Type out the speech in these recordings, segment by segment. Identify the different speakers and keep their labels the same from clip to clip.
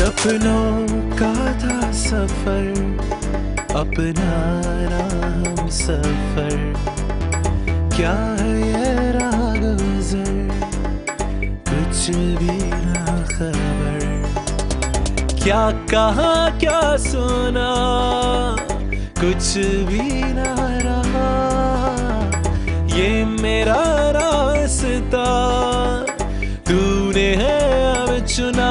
Speaker 1: सपनों का था सफर, अपना हम सफर, क्या है ये राह गुज़र, कुछ भी ना खबर। क्या कहा क्या सुना, कुछ भी ना रहा, ये मेरा रास्ता तूने है अब चुना।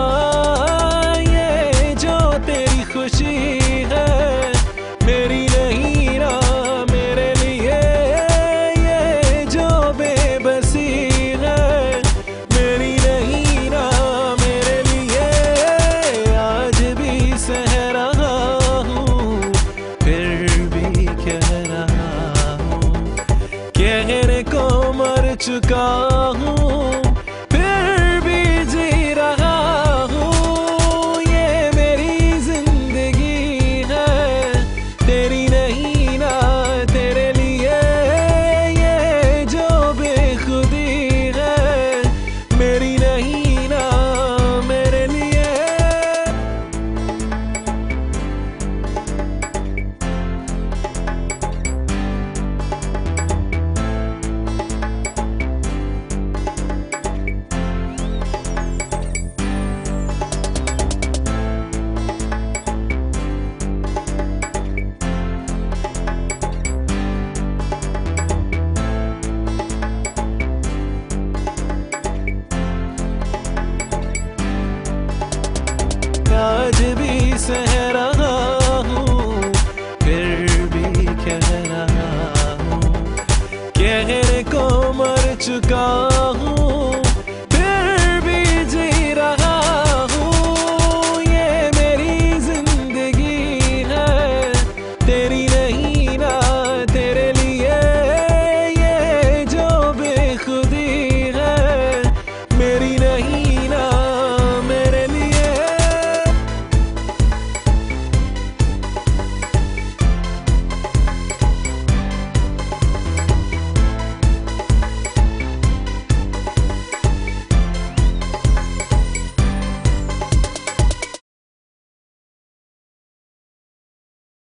Speaker 1: ये जो तेरी खुशी है मेरी नहीं ना मेरे लिए, ये जो बेबसी है मेरी नहीं ना मेरे लिए। आज भी सह रहा हूँ फिर भी कह रहा हूँ, कहने को मर चुका हूँ फिर भी जी रहा हूँ। ये मेरी जिंदगी है तेरी नहीं ना तेरे लिए, ये जो बेखुदी है मेरी नहीं ना मेरे लिए। आज भी सह रहा हूँ फिर भी कह रहा हूँ, कहने को मर चुका